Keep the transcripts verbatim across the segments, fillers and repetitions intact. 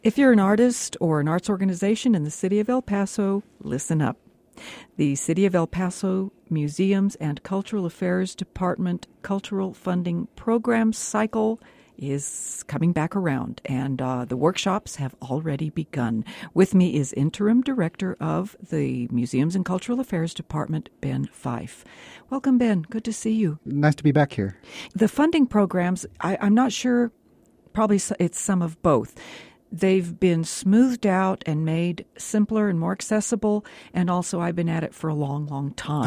If you're an artist or an arts organization in the city of El Paso, listen up. The City of El Paso Museums and Cultural Affairs Department Cultural Funding Program cycle is coming back around, and uh, the workshops have already begun. With me is Interim Director of the Museums and Cultural Affairs Department, Ben Fife. Welcome, Ben. Good to see you. Nice to be back here. The funding programs, I, I'm not sure, probably it's some of both. They've been smoothed out and made simpler and more accessible, and also I've been at it for a long, long time.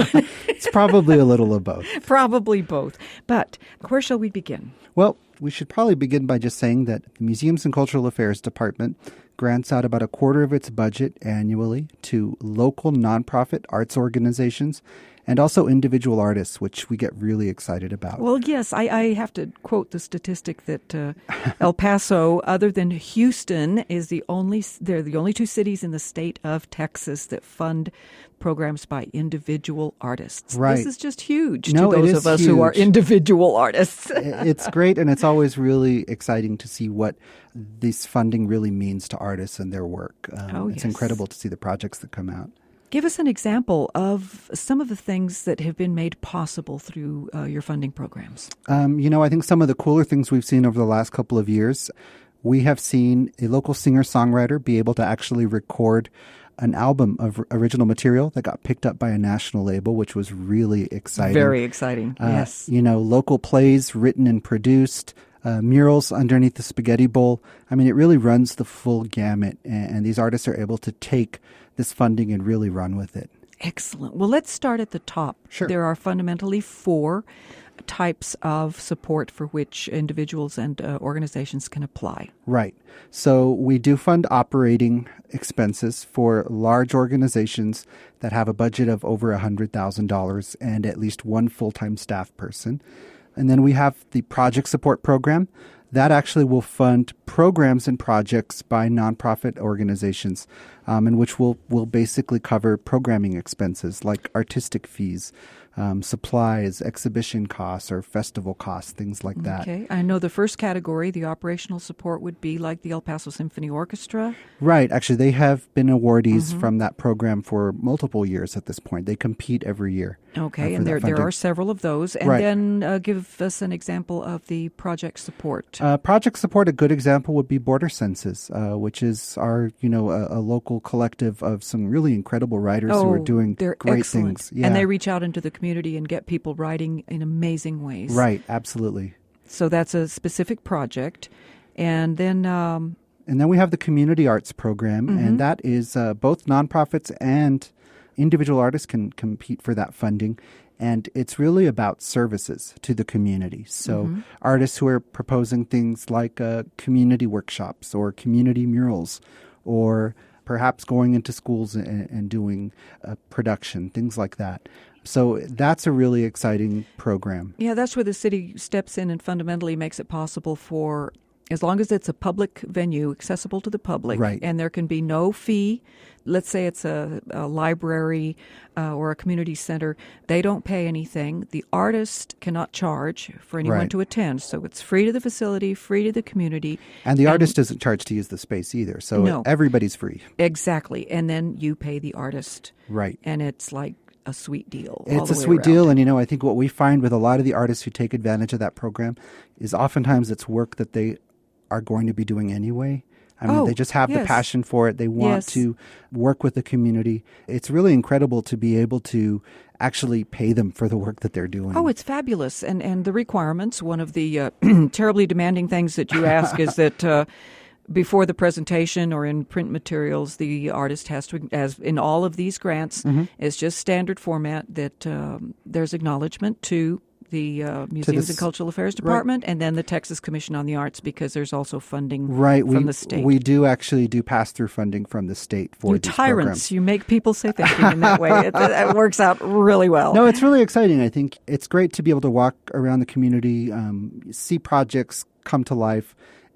It's probably a little of both. Probably both. But where shall we begin? Well, we should probably begin by just saying that the Museums and Cultural Affairs Department grants out about a quarter of its budget annually to local nonprofit arts organizations and also individual artists, which we get really excited about. Well, yes, I, I have to quote the statistic that uh, El Paso, other than Houston, is the only they're the only two cities in the state of Texas that fund programs by individual artists. Right. This is just huge no, to those it is of us huge. who are individual artists. It's great, and it's always really exciting to see what this funding really means to artists and their work. Um, oh, it's yes. incredible to see the projects that come out. Give us an example of some of the things that have been made possible through uh, your funding programs. Um, you know, I think some of the cooler things we've seen over the last couple of years, we have seen a local singer-songwriter be able to actually record an album of original material that got picked up by a national label, which was really exciting. Very exciting, uh, yes. You know, local plays written and produced, Uh, murals underneath the spaghetti bowl. I mean, it really runs the full gamut, and, and these artists are able to take this funding and really run with it. Excellent. Well, let's start at the top. Sure. There are fundamentally four types of support for which individuals and uh, organizations can apply. Right. So we do fund operating expenses for large organizations that have a budget of over one hundred thousand dollars and at least one full-time staff person. And then we have the project support program. That actually will fund programs and projects by nonprofit organizations, um, in which will will basically cover programming expenses like artistic fees, um, supplies, exhibition costs, or festival costs, things like that. Okay. I know the first category, the operational support, would be like the El Paso Symphony Orchestra. Right. Actually, they have been awardees Mm-hmm. from that program for multiple years at this point. They compete every year. Okay, uh, and there that there funding. are several of those. And Right. then uh, give us an example of the project support. Uh, project support, a good example would be Border Senses, uh, which is our, you know, a, a local collective of some really incredible writers oh, who are doing they're great excellent. things. Yeah. And they reach out into the community and get people writing in amazing ways. Right, absolutely. So that's a specific project. And then... Um, And then we have the Community Arts Program, Mm-hmm. and that is uh, both nonprofits and individual artists can compete for that funding. And it's really about services to the community. So Mm-hmm. artists who are proposing things like uh, community workshops or community murals, or perhaps going into schools and, and doing uh, production, things like that. So that's a really exciting program. yeah, that's where the city steps in and fundamentally makes it possible for... As long as it's a public venue, accessible to the public, Right. and there can be no fee. Let's say it's a, a library uh, or a community center. They don't pay anything. The artist cannot charge for anyone Right. to attend. So it's free to the facility, free to the community. And the artist doesn't charge to use the space either. So No. everybody's free. Exactly. And then you pay the artist. Right. And it's like a sweet deal. all It's the a way sweet around. deal. And, you know, I think what we find with a lot of the artists who take advantage of that program is oftentimes it's work that they are going to be doing anyway. I mean, Oh, they just have the yes. passion for it. They want Yes. to work with the community. It's really incredible to be able to actually pay them for the work that they're doing. Oh, it's fabulous. And and the requirements, one of the uh, terribly demanding things that you ask is that uh, before the presentation or in print materials, the artist has to, as in all of these grants, Mm-hmm. it's just standard format that um, there's acknowledgement to the uh, Museums s- and Cultural Affairs Department, and then the Texas Commission on the Arts, because there's also funding right. from we, the state. We do actually do pass-through funding from the state for you these tyrants, programs. you make people say thank you in that way. It, it works out really well. No, it's really exciting. I think it's great to be able to walk around the community, um, see projects come to life,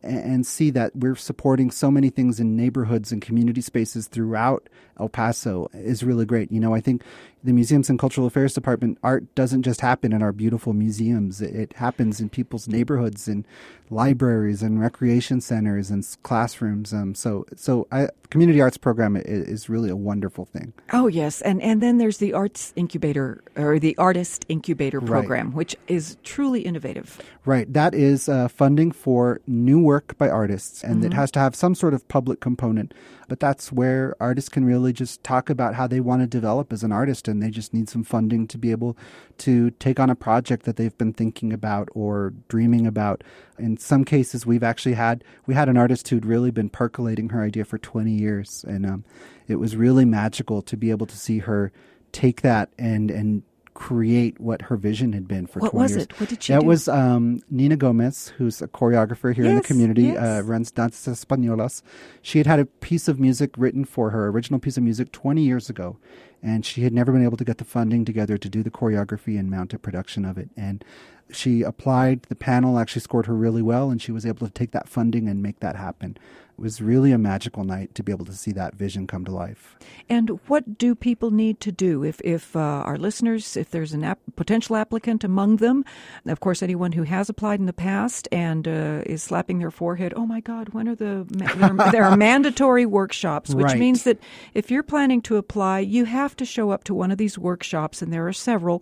and see that we're supporting so many things in neighborhoods and community spaces throughout El Paso is really great. You know, I think the Museums and Cultural Affairs Department, art doesn't just happen in our beautiful museums. It happens in people's neighborhoods and libraries and recreation centers and classrooms. Um, so so I, community arts program is, is really a wonderful thing. Oh, yes. And and then there's the Arts Incubator or the Artist Incubator Program, right, which is truly innovative. Right. That is uh, funding for new work by artists, and mm-hmm. it has to have some sort of public component. But that's where artists can really just talk about how they want to develop as an artist, and they just need some funding to be able to take on a project that they've been thinking about or dreaming about. In some cases, we've actually had, we had an artist who'd really been percolating her idea for twenty years, and um, it was really magical to be able to see her take that and and create what her vision had been for what twenty years. What was it? What did she that do? That was um, Nina Gomez, who's a choreographer here yes, in the community, yes. uh, runs Danzas Españolas. She had had a piece of music written for her, original piece of music, twenty years ago, and she had never been able to get the funding together to do the choreography and mount a production of it. And she applied, the panel actually scored her really well, and she was able to take that funding and make that happen. It was really a magical night to be able to see that vision come to life. And what do people need to do if, if uh, our listeners, if there's a ap- potential applicant among them, of course, anyone who has applied in the past and uh, is slapping their forehead, oh my God, when are the, ma- there, are, there are mandatory workshops, which right. means that if you're planning to apply, you have to show up to one of these workshops, and there are several,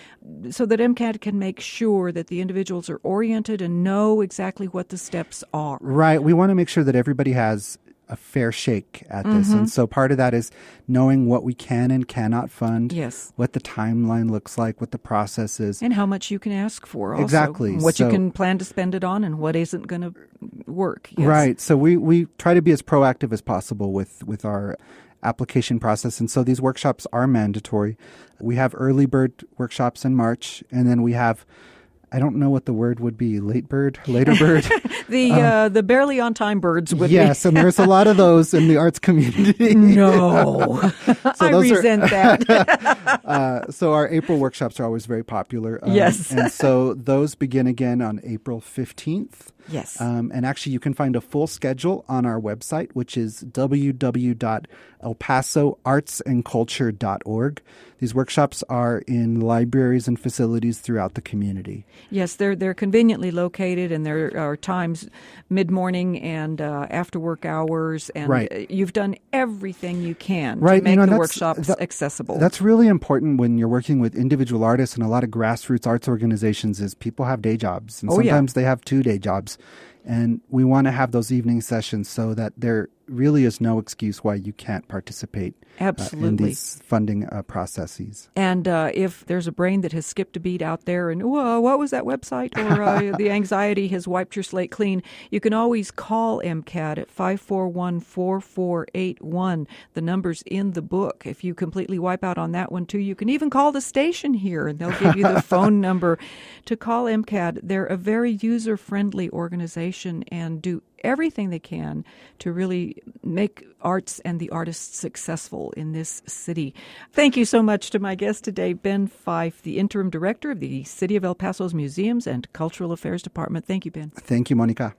so that MCAD can make sure that the individuals are oriented and know exactly what the steps are. Right. We want to make sure that everybody has a fair shake at this. Mm-hmm. And so part of that is knowing what we can and cannot fund, yes, what the timeline looks like, what the process is. And how much you can ask for also. Exactly. What so, you can plan to spend it on and what isn't going to work. Yes. Right. So we, we try to be as proactive as possible with, with our application process. And so these workshops are mandatory. We have early bird workshops in March, and then we have, I don't know what the word would be, late bird, later bird. the um, uh, the barely on time birds would yes, be. and there's a lot of those in the arts community. No, so I resent are, that. uh, so our April workshops are always very popular. Um, yes. And so those begin again on April fifteenth. Yes. Um, and actually, you can find a full schedule on our website, which is w w w dot el paso arts and culture dot org. These workshops are in libraries and facilities throughout the community. Yes, they're they're conveniently located, and there are times mid-morning and uh, after work hours, and right. you've done everything you can right. to make you know, the that's, workshops that, accessible. That's really important when you're working with individual artists and a lot of grassroots arts organizations is people have day jobs, and oh, sometimes yeah. they have two day jobs. And we want to have those evening sessions so that there really is no excuse why you can't participate Absolutely. Uh, in these funding uh, processes. And uh, if there's a brain that has skipped a beat out there and, whoa, what was that website? Or uh, the anxiety has wiped your slate clean, you can always call MCAD at five four one, four four eight one. The number's in the book. If you completely wipe out on that one, too, you can even call the station here, and they'll give you the phone number to call MCAD. They're a very user-friendly organization and do everything they can to really make arts and the artists successful in this city. Thank you so much to my guest today, Ben Fife, the interim director of the City of El Paso's Museums and Cultural Affairs Department. Thank you, Ben. Thank you, Monica.